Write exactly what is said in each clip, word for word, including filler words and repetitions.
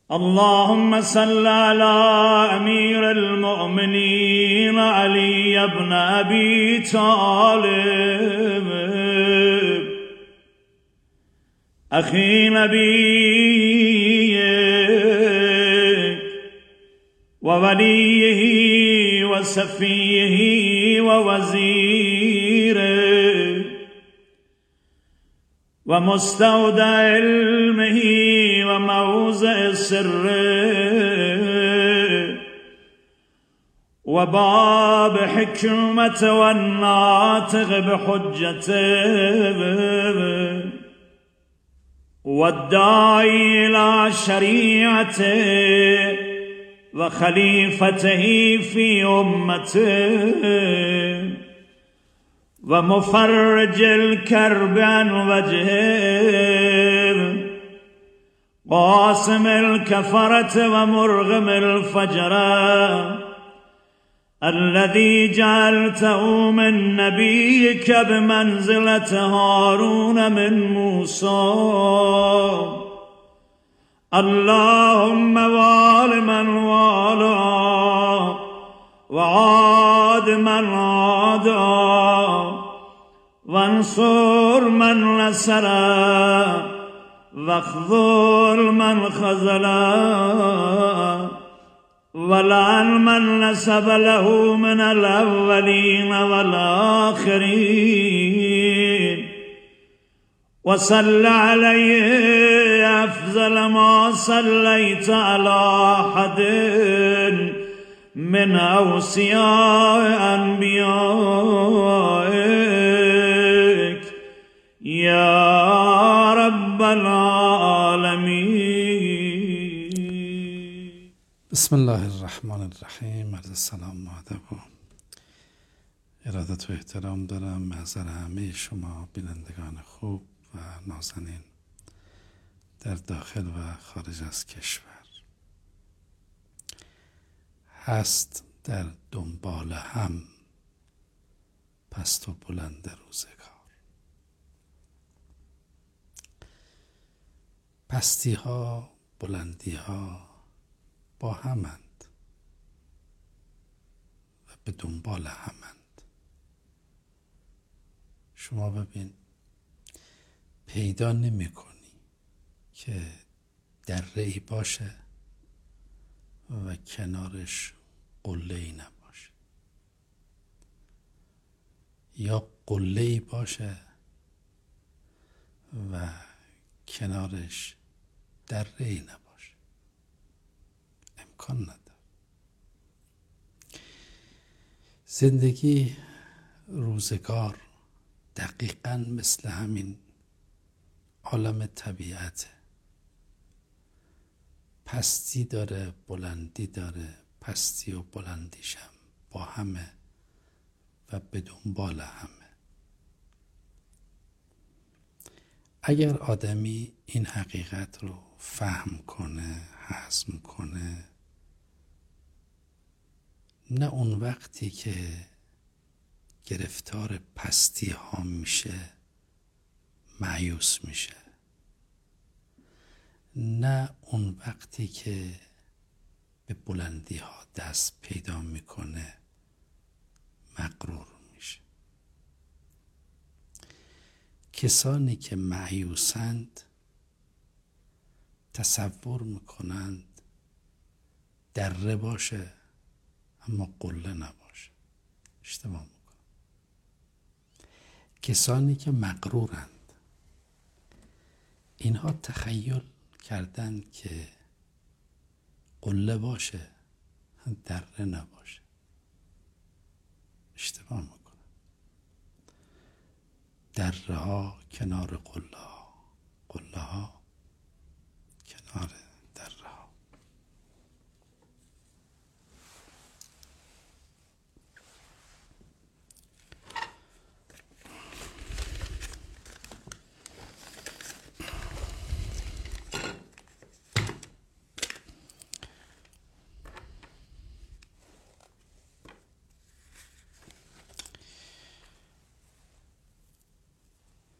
اللهم صل على امير المؤمنين علي بن ابي طالب اخي نبيك ووليه وصفيه ووزيره ومستودع علمه وموضع سره وباب حكمته والناطق بحجته والداعي إلى شريعته وخليفته في أمته ومفرج الكرب عن وجهه قاسم الكفرة ومرغم الفجرة الذي جعلته من نبيك بمنزلة هارون من موسى اللهم وال من والى وعاد من عادى وانصر من نصر واخذل من خذل ولعن من نسب له من الأولين والآخرين وصل عليه أفضل ما صليت على أحد من أوصياء أنبيائك يا رب العالمين. بسم الله الرحمن الرحیم. عرض سلام و ادب و ارادت و احترام دارم محضر همه شما بینندگان خوب و نازنین در داخل و خارج از کشور. هست در دنبال هم پست و بلند روزگار. پستی ها بلندی ها با همند و به دنبال همند. شما ببین پیدا نمی کنی که دره‌ای باشه و کنارش قله‌ای نباشه، یا قله‌ای باشه و کنارش دره‌ای نباشه. امکان نداره. زندگی، روزگار دقیقاً مثل همین عالم طبیعته. پستی داره، بلندی داره. پستی و بلندیشم با همه و به دنبال همه. اگر آدمی این حقیقت رو فهم کنه، هضم کنه، نه اون وقتی که گرفتار پستی ها میشه مایوس میشه، نه اون وقتی که به بلندی ها دست پیدا میکنه مغرور میشه. کسانی که مایوسند تصور میکنند دره باشه اما قله نباشه. اشتباه میکنند. کسانی که مغرورند اینها تخیل کردند که قله باشه دره نباشه. اشتباه میکنند. دره ها کنار قله ها، قله ها کنار دره ها.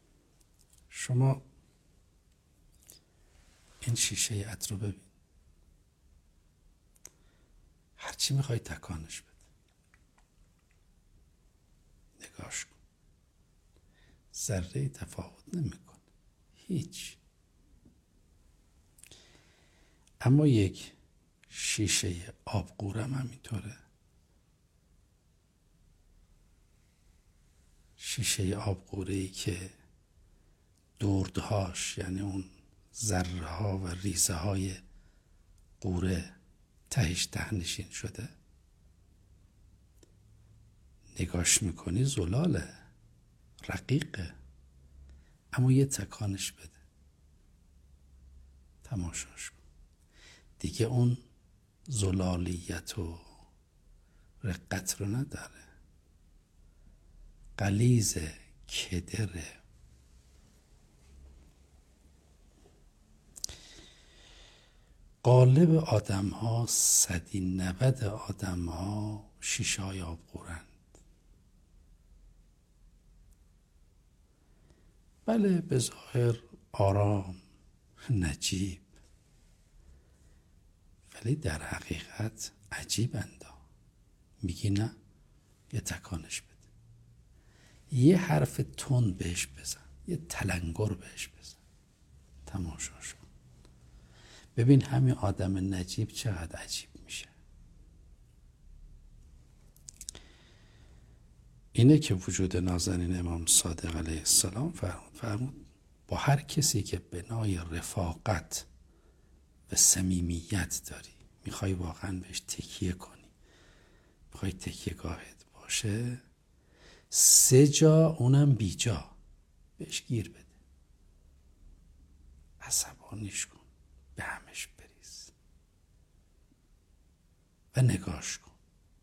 شما این شیشه عطر رو ببین. هرچی میخوای تکانش بده. نگاش کن، ذره تفاوت نمیکنه، هیچ. اما یک شیشه آبگورم همینطوره. شیشه آبگوره‌ای که دردهاش، یعنی اون ذره ها و ریزه های قوره تهش تهنشین شده، نگاش میکنی زلاله، رقیقه، اما یه تکانش بده، تماشاش کن، دیگه اون زلالیت و رقت رو نداره، غلیظه، کدره. غالب آدم ها، صدی نود آدم ها شیشه های آبگورند. بله، به ظاهر آرام، نجیب، ولی در حقیقت عجیبند. میگی نه، یه تکانش بده، یه حرف تند بهش بزن، یه تلنگر بهش بزن، تماشاش کن، ببین همین آدم نجیب چقدر عجیب میشه. اینه که وجود نازنین امام صادق علیه السلام فرمود فرمود با هر کسی که بنای رفاقت و صمیمیت داری، میخوای واقعا بهش تکیه کنی، میخوای تکیه گاهت باشه، سه جا، اونم بی جا، بهش گیر بده، عصبانیش کن، به همش بریز و نگاش کن.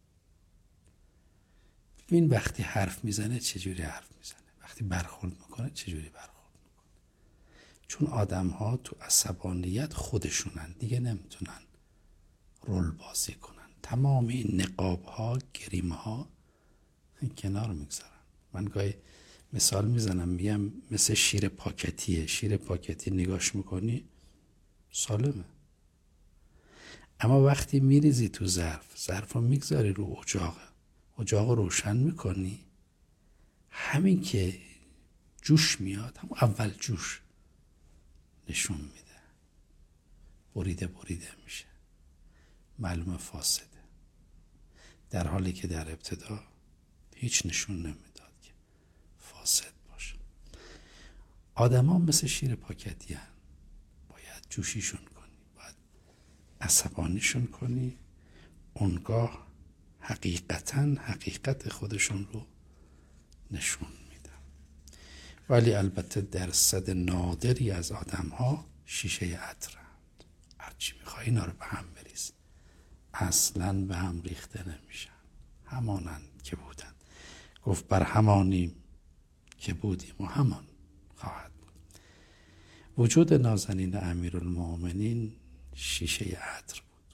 ببین وقتی حرف میزنه چجوری حرف میزنه، وقتی برخورد میکنه چجوری برخورد میکنه. چون آدم ها تو عصبانیت خودشونن، دیگه نمیتونن رول بازی کنن. تمام این نقاب ها، گریم ها کنار میگذارن. من گاهی مثال میزنم، میگم مثل شیر پاکتیه. شیر پاکتی نگاش میکنی سالمه، اما وقتی میریزی تو ظرف، ظرف رو میگذاری رو اجاق، اجاق رو روشن میکنی، همین که جوش میاد، هم اول جوش نشون میده، بریده بریده میشه، معلومه فاسده، در حالی که در ابتدا هیچ نشون نمیداد که فاسد باشه. آدم ها مثل شیر پاکتی هن. باید جوشیشون کنی، باید عصبانیشون کنی، اونگاه حقیقتاً حقیقت خودشون رو نشون میدن. ولی البته درصد نادری از آدم ها شیشه عطرند، هرچی میخوای اینا رو به هم بریز، اصلاً به هم ریخته نمیشن، همانند که بودن. گفت بر همانیم که بودیم و همان خواهد بود. وجود نازنین امیرالمؤمنین شیشه عطر بود.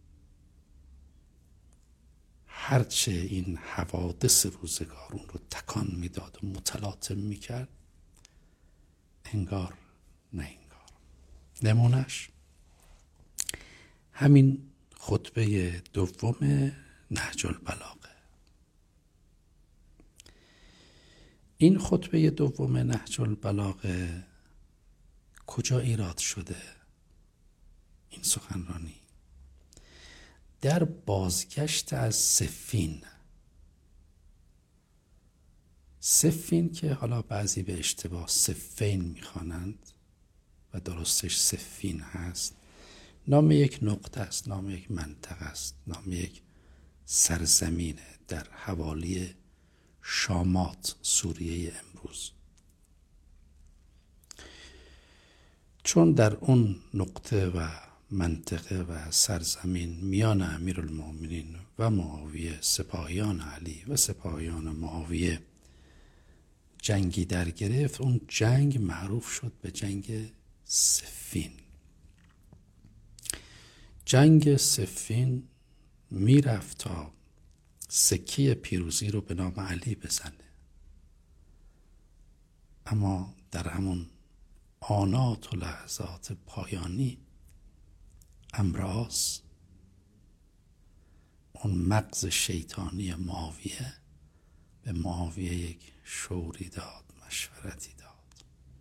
هرچه این حوادث روزگار اون رو تکان میداد و متلاطم میکرد، انگار نه انگار. نمونش همین خطبه دوم نهج البلاغه. این خطبه دوم نهج البلاغه کجا ایراد شده؟ این سخنرانی در بازگشت از صفین. صفین که حالا بعضی به اشتباه صفین میخوانند و درستش صفین هست، نام یک نقطه است، نام یک منطقه است، نام یک سرزمینه در حوالی شامات، سوریه امروز. چون در اون نقطه و منطقه و سرزمین میان امیرالمؤمنین و معاویه، سپاهیان علی و سپاهیان معاویه جنگی در گرفت، اون جنگ معروف شد به جنگ صفین. جنگ صفین میرفت تا سکه پیروزی رو به نام علی بزنه، اما در همون آنات و لحظات پایانی امراض اون مغز شیطانی معاویه به معاویه یک شوری داد، مشورتی داد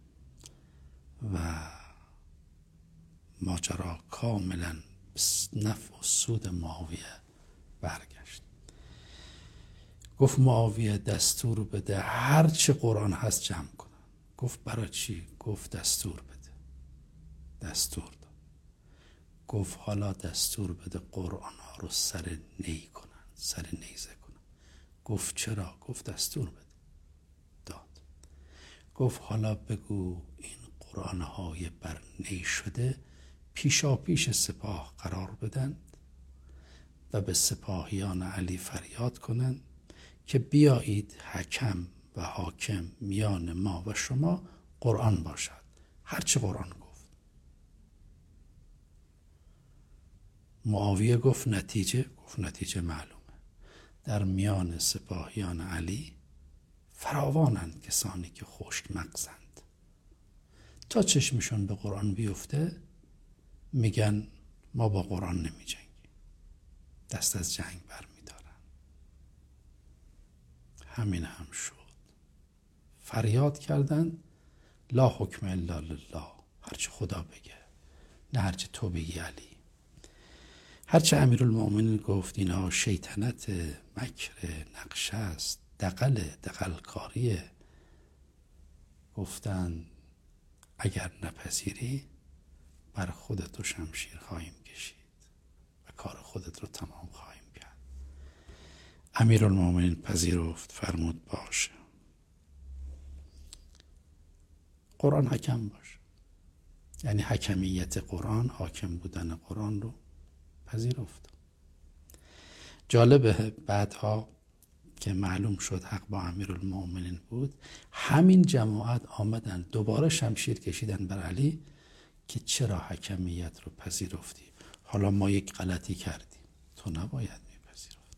و ماجرا کاملا نفع و سود معاویه برگشت. گفت معاویه دستور بده هر چه قرآن هست جمع کنن. گفت برای چی؟ گفت دستور بده. دستور داد. گفت حالا دستور بده قرآن ها رو سر نی کنن، سر نیزه کنن. گفت چرا؟ گفت دستور بده. داد. گفت حالا بگو این قرآن های بر نی شده پیشا پیش سپاه قرار بدن و به سپاهیان علی فریاد کنند که بیایید حکم و حاکم میان ما و شما قرآن باشد. هرچه قرآن گفت. معاویه گفت نتیجه؟ گفت نتیجه معلومه. در میان سپاهیان علی فراوانند کسانی که خشک مغزند. تا چشمشون به قرآن بیفته میگن ما با قرآن نمی جنگیم، دست از جنگ بر می دارن. همین هم شد. فریاد کردن لا حکم الا لله، هرچه خدا بگه، نه هرچه تو بگی علی. هرچه امیرالمؤمنین گفت اینها شیطنت، مکر، نقشه است، دغل دغلکاریه. گفتن اگر نپذیری بر خودت رو شمشیر خواهیم کشید و کار خودت رو تمام خواهیم کرد. امیرالمؤمنین پذیرفت، فرمود باشه، قرآن حکم باشه. یعنی حکمیت قرآن، حاکم بودن قرآن رو پذیرفت. جالبه بعدها که معلوم شد حق با امیرالمؤمنین بود، همین جماعت آمدن دوباره شمشیر کشیدن بر علی که چرا حکمیت رو پذیرفتی؟ حالا ما یک غلطی کردیم، تو نباید میپذیرفتی.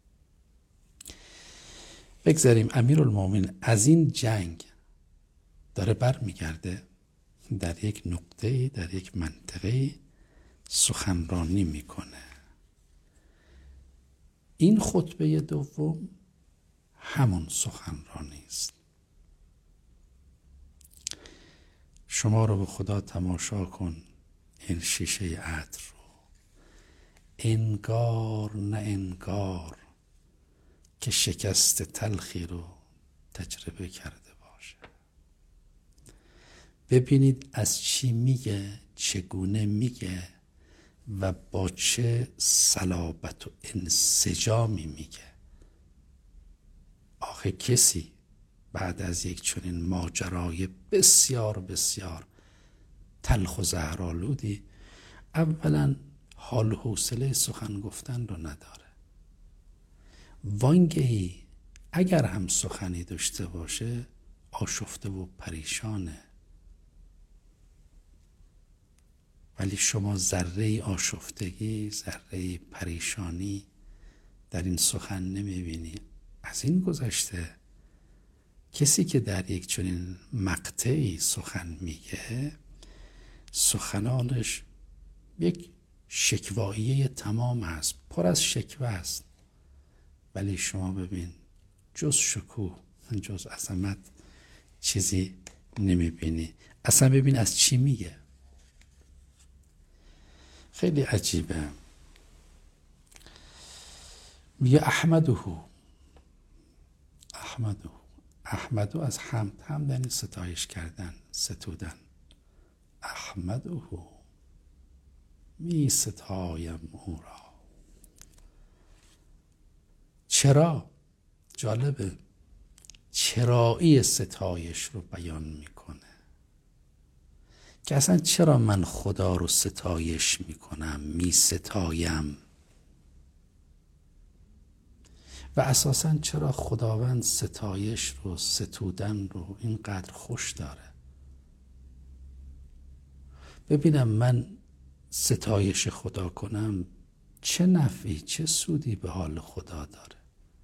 بگذاریم امیرالمؤمنین از این جنگ داره بر میگرده، در یک نقطه، در یک منطقه سخنرانی میکنه. این خطبه دوم همون سخنرانی است. شما رو به خدا تماشا کن این شیشه عطر رو، انگار نه انگار که شکست تلخی رو تجربه کرده باشه. ببینید از چی میگه، چگونه میگه و با چه صلابت و انسجامی میگه. آخه کسی بعد از یک چنین ماجرای بسیار بسیار تلخ و زهرآلودی اولا حال و حوصله سخن گفتن رو نداره. وانگهی اگر هم سخنی داشته باشه آشفته و پریشانه. ولی شما ذره آشفتگی، ذره پریشانی در این سخن نمیبینی. از این گذشته کسی که در یک چنین مقطعی سخن میگه، سخنانش یک شکواییه تمام است، پر از شکوه است. ولی شما ببین جز شکوه، جز عظمت چیزی نمیبینی. اصلا ببین از چی میگه. خیلی عجیبه. میگه احمده احمده احمدو از حمد، حمد یعنی ستایش کردن، ستودن. احمده می ستایم او را. چرا؟ جالبه، چرایی ستایش رو بیان میکنه که اصلا چرا من خدا رو ستایش میکنم، می ستایم و اساساً چرا خداوند ستایش رو، ستودن رو اینقدر خوش داره. ببینم من ستایش خدا کنم چه نفعی، چه سودی به حال خدا داره،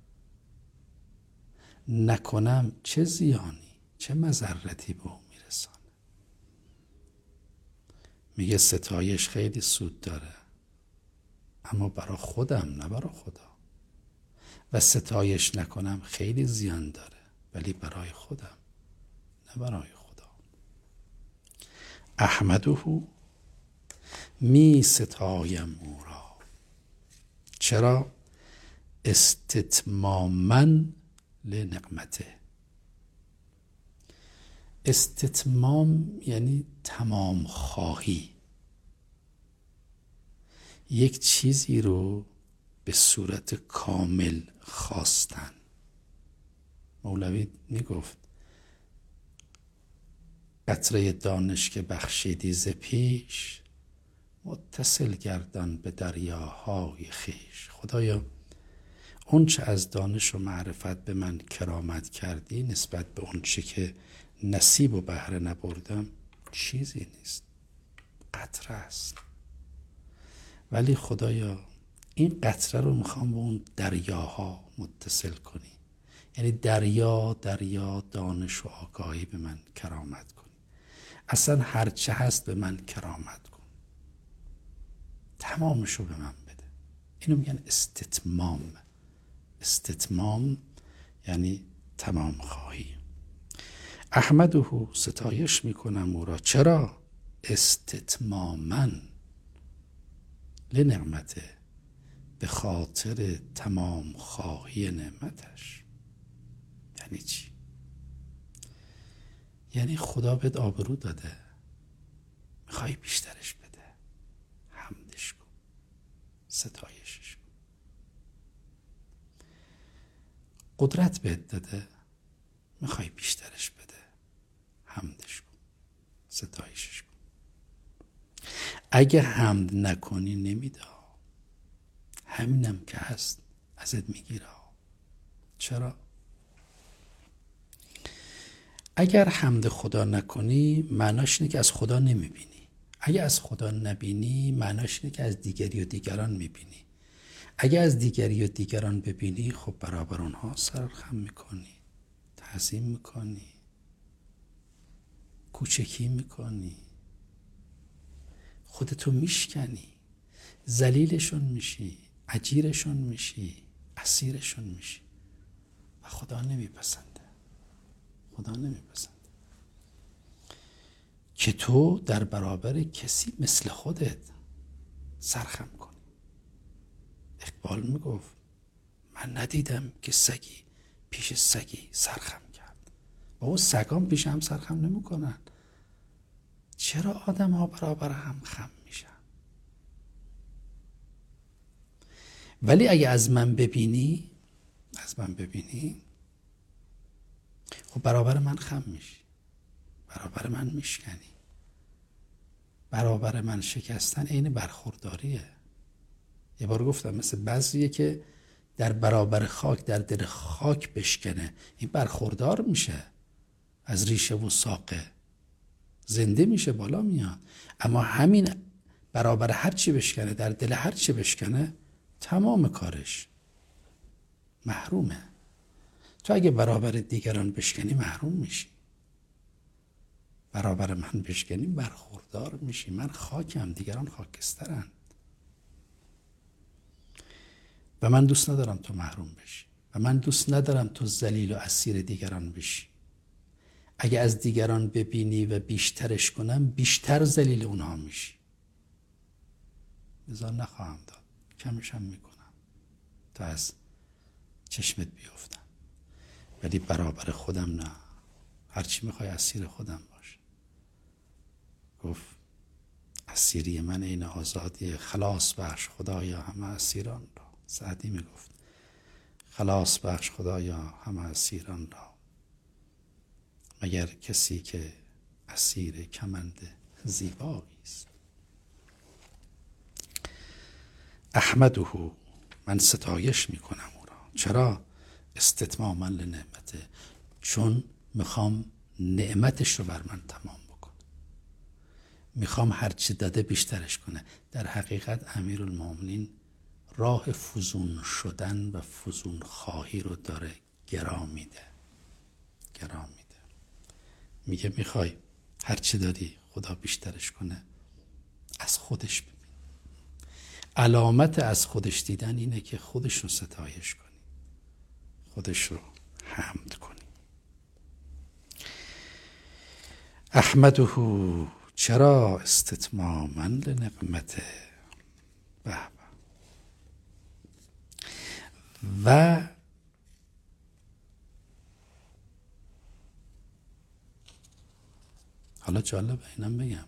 نکنم چه زیانی، چه مضرتی به اون میرسانه. میگه ستایش خیلی سود داره، اما برای خودم، نه برای خدا. و ستایش نکنم خیلی زیان داره، ولی برای خودم، نه برای خدا. احمده، می ستایم او را. چرا؟ استتماما لنعمته. استتمام یعنی تمام خواهی، یک چیزی رو به صورت کامل خواستن. مولوی میگفت قطره دانش که بخشیدی ز پیش، متصل گردان به دریاهای خویش. خدایا اون چه از دانش و معرفت به من کرامت کردی نسبت به اون چه که نصیب و بهره نبردم چیزی نیست، قطره است. ولی خدایا این قطره رو میخوام به اون دریاها متصل کنی، یعنی دریا دریا دانش و آگاهی به من کرامت کنی. اصلا هر چه هست به من کرامت کن، تمامشو به من بده. اینو میگن استتمام. استتمام یعنی تمام خواهی. احمده، ستایش میکنم او را. چرا؟ استتماما لنعمته، به خاطر تمام خواهی نعمتش. یعنی چی؟ یعنی خدا بهت آبرو داده، میخوای بیشترش بده، حمدش کن، ستایشش کن. قدرت بهت داده، میخوای بیشترش بده، حمدش کن، ستایشش کن. اگه حمد نکنی نمیده، همینم که هست ازت میگیره. چرا؟ اگر حمد خدا نکنی معناش اینه که از خدا نمیبینی. اگه از خدا نبینی معناش اینه که از دیگری و دیگران میبینی. اگه از دیگری و دیگران ببینی خب برابر اونها سرخم میکنی، تعظیم میکنی، کوچکی میکنی، خودتو میشکنی، ذلیلشون میشی، اجیرشون میشی، اسیرشون میشی و خدا نمیپسنده. خدا نمیپسنده که تو در برابر کسی مثل خودت سرخم کنی. اقبال میگفت من ندیدم که سگی پیش سگی سرخم کرد. بابا سگام پیش هم سرخم نمیکنن. چرا آدم ها برابر هم خم میشن؟ ولی اگه از من ببینی از من ببینی خب برابر من خم میشی، برابر من میشکنی. برابر من شکستن عین برخورداریه. یه بار گفتم مثل بعضیه که در برابر خاک در دل خاک بشکنه، این برخوردار میشه، از ریشه و ساقه زنده میشه، بالا میاد. اما همین برابر هر چی بشکنه، در دل هر چی بشکنه، تمام کارش محرومه. تو اگه برابر دیگران بشکنی محروم میشی، برابر من بشکنی برخوردار میشی. من خاکم، دیگران خاکسترن و من دوست ندارم تو محروم بشی و من دوست ندارم تو ذلیل و اسیر دیگران بشی. اگه از دیگران ببینی و بیشترش کنم بیشتر ذلیل اونها میشی. لذا نخواهم داد، کمشم میکنم تا از چشمت بیفتم، ولی برابر خودم نه. هرچی میخوای اسیر خودم باش. گفت اسیری من این آزادی، خلاص بخش خدایا همه اسیران را. سعدی میگفت خلاص بخش خدایا همه اسیران را، مگر کسی که اسیر کمند زیبایی است. احمده، من ستایش میکنم او را. چرا؟ استتماما لنعمته، چون میخوام نعمتش رو بر من تمام بکنه، میخوام هرچی داده بیشترش کنه. در حقیقت امیرالمومنین راه فزون شدن و فزون خواهی رو داره گرا میده، گرا میده. میگه میخوای هرچی دادی خدا بیشترش کنه، از خودش ببین. علامت از خودش دیدن اینه که خودش رو ستایش کنی، خودش رو حمد کنی. احمده چرا استتماما لنقمته. به و حالا جالب اینم بگم،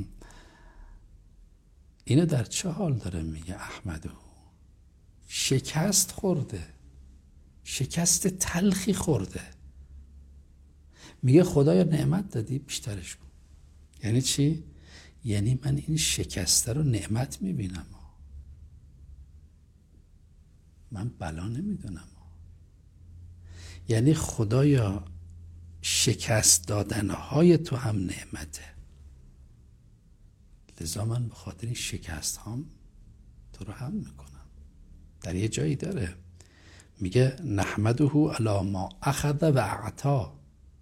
اینو در چه حال داره میگه؟ احمده شکست خورده، شکست تلخی خورده، میگه خدایا نعمت دادی بیشترش کن. یعنی چی؟ یعنی من این شکسته رو نعمت میبینم، من بلا نمیدونم. یعنی خدایا شکست دادنهای تو هم نعمته، لذا من به خاطر این شکست هم تو رو هم میکنم. در یه جایی داره میگه نحمده علی ما اخذ و اعطا،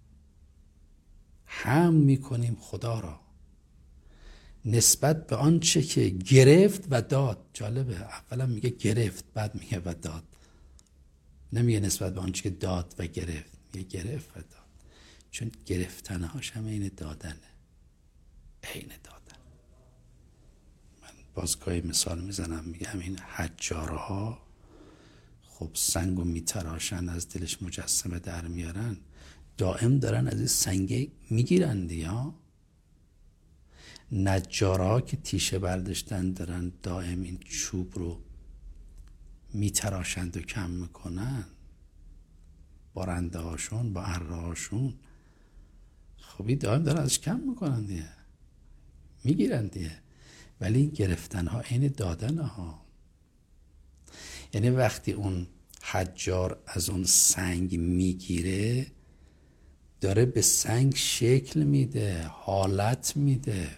هم میکنیم خدا را نسبت به آنچه که گرفت و داد. جالبه، اولا میگه گرفت بعد میگه و داد، نمیگه نسبت به آنچه که داد و گرفت، میگه گرفت و داد، چون گرفتنهاش همه این دادنه، عین دادن. من بازگاهی مثال میزنم، میگم این حجارها خب سنگو میتراشن، از دلش مجسمه در میارن، دائم دارن از این سنگه میگیرن دیگه. نجارها که تیشه برداشتن دارن دائم این چوب رو میتراشند و کم میکنن، بارنده هاشون با اره هاشون، خب دائم دارن ازش کم میکنن دیگه، میگیرن دیگه. ولی این گرفتن ها عین دادن ها. یعنی وقتی اون حجار از اون سنگ میگیره، داره به سنگ شکل میده، حالت میده.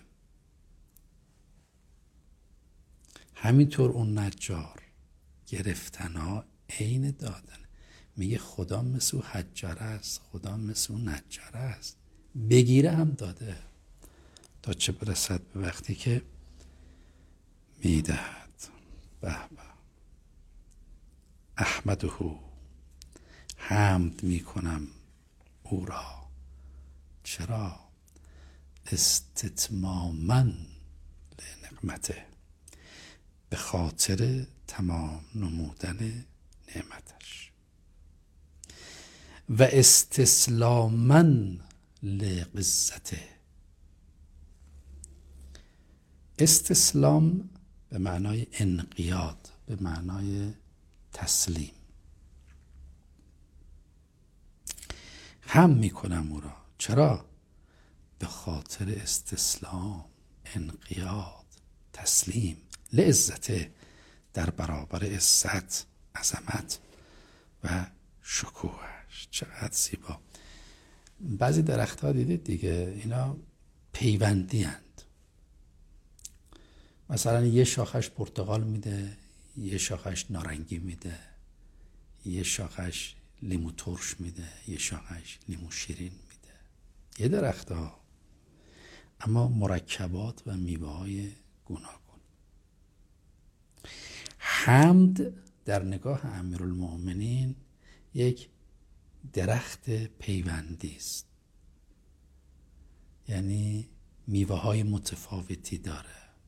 همینطور اون نجار گرفتن ها عین دادن. میگه خدا مثل حجار است، خدا مثل نجار است، بگیره هم داده، تا چه برسد به وقتی که میدهد. به به احمده حمد میکنم او را، چرا؟ استتماما لنعمته، به خاطر تمام نمودن نعمتش، و استسلاما لقزته. استسلام به معنای انقیاد، به معنای تسلیم. هم میکنم او را، چرا؟ به خاطر استسلام، انقیاد، تسلیم، لعزته، در برابر عزت، عظمت و شکوهش. چقدر زیبا. بعضی درخت‌ها دیدید دیگه، اینا پیوندی هند. مثلا یه شاخش پرتقال میده، یه شاخش نارنگی میده، یه شاخش لیمو ترش میده، یه شاخش لیمو شیرین میده. یه درخت ها، اما مرکبات و میوه های گوناگون. حمد در نگاه امیرالمؤمنین یک درخت پیوندی است، یعنی میوه های متفاوتی داره.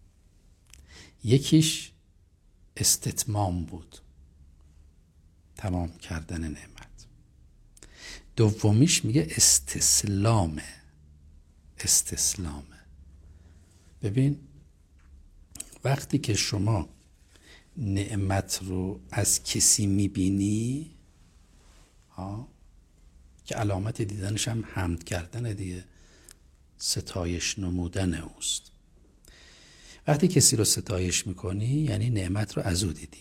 یکیش استتمام بود، تمام کردن نعمت. دومیش میگه استسلامه، استسلامه. ببین وقتی که شما نعمت رو از کسی میبینی، ها، که علامت دیدنش هم حمد کردن دیگه، ستایش نمودن اوست. وقتی کسی رو ستایش میکنی یعنی نعمت رو از او دیدی.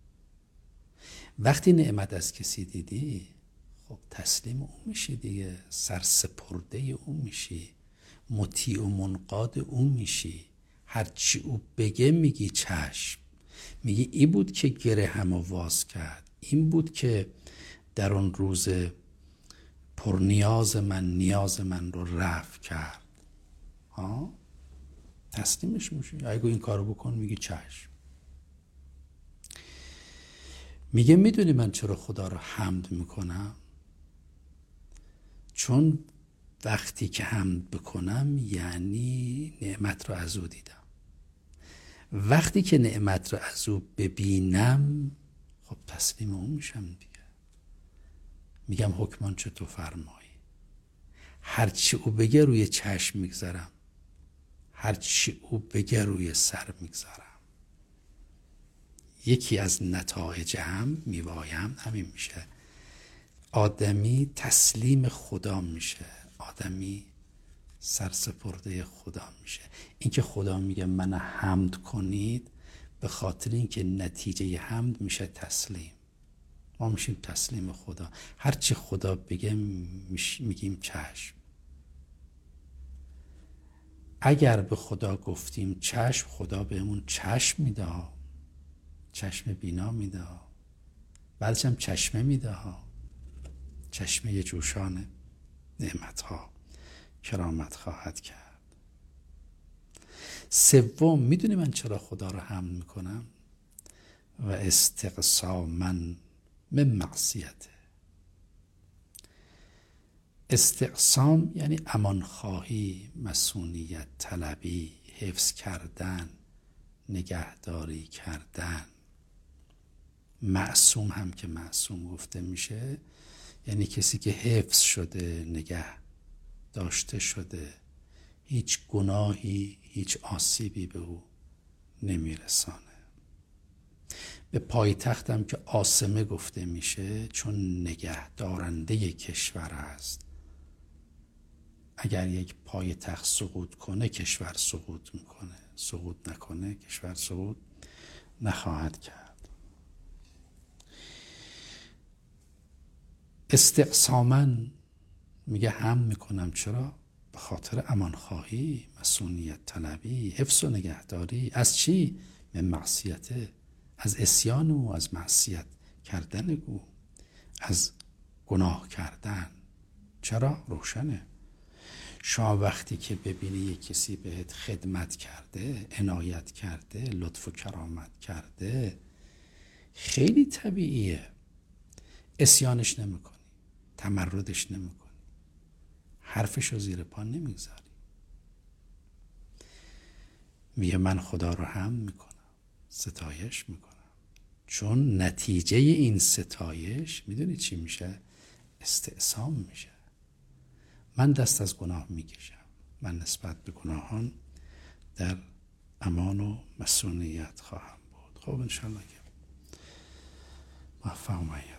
وقتی نعمت از کسی دیدی، خب تسلیم او میشی دیگه، سرسپرده او میشی، مطیع و منقاد او میشی. هرچی او بگه میگی چشم، میگی این بود که گره همو واز کرد، این بود که در اون روز پرنیاز من نیاز من رو رفع کرد. ها، تسلیمش میشی. اگه این کارو بکن میگی چشم. میگه میدونی من چرا خدا رو حمد میکنم؟ چون وقتی که حمد بکنم یعنی نعمت رو از او دیدم. وقتی که نعمت رو از او ببینم خب تسلیم اون میشم دیگه. میگم حکمان چه تو فرمایی. هرچی او بگه روی چشم میگذارم، هرچی او بگه روی سر میگذارم. یکی از نتایج هم میوایم همین میشه، آدمی تسلیم خدا میشه، آدمی سرسپرده خدا میشه. اینکه خدا میگه من حمد کنید به خاطر اینکه نتیجه حمد میشه تسلیم. ما میشیم تسلیم خدا، هرچی خدا بگه میگیم چشم. اگر به خدا گفتیم چشم، خدا بهمون چشم میده، چشم بینا میده، بعدش هم چشمه میده، چشمه جوشان نعمتها کرامت خواهد کرد. سوم، میدونی من چرا خدا رو حمد میکنم؟ و استقساما من معصیته. استقسام یعنی امانخواهی، مسئولیت طلبی، حفظ کردن، نگهداری کردن. معصوم هم که معصوم گفته میشه یعنی کسی که حفظ شده، نگه داشته شده، هیچ گناهی، هیچ آسیبی به او نمیرسانه. به پایتختم که عاصمه گفته میشه چون نگه دارنده کشور است. اگر یک پایتخت سقوط کنه کشور سقوط میکنه، سقوط نکنه کشور سقوط نخواهد کرد. استقساما میگه هم میکنم، چرا؟ به خاطر امانخواهی، مسئولیت طلبی، حفظ و نگهداری. از چی؟ من معصیته، از عصیان او، از معصیت کردن او، از گناه کردن. چرا؟ روشنه. شما وقتی که ببینی یک کسی بهت خدمت کرده، عنایت کرده، لطف و کرامت کرده، خیلی طبیعیه عصیانش نمیکنی، تمردش نمیکنی، حرفش رو زیر پا نمیگذاری. میگه من خدا رو حمد میکنم، ستایش میکنم، چون نتیجه این ستایش میدونی چی میشه؟ استعصام میشه. من دست از گناه میکشم، من نسبت به گناهان در امان و مسئولیت خواهم بود. خب انشالله که موفق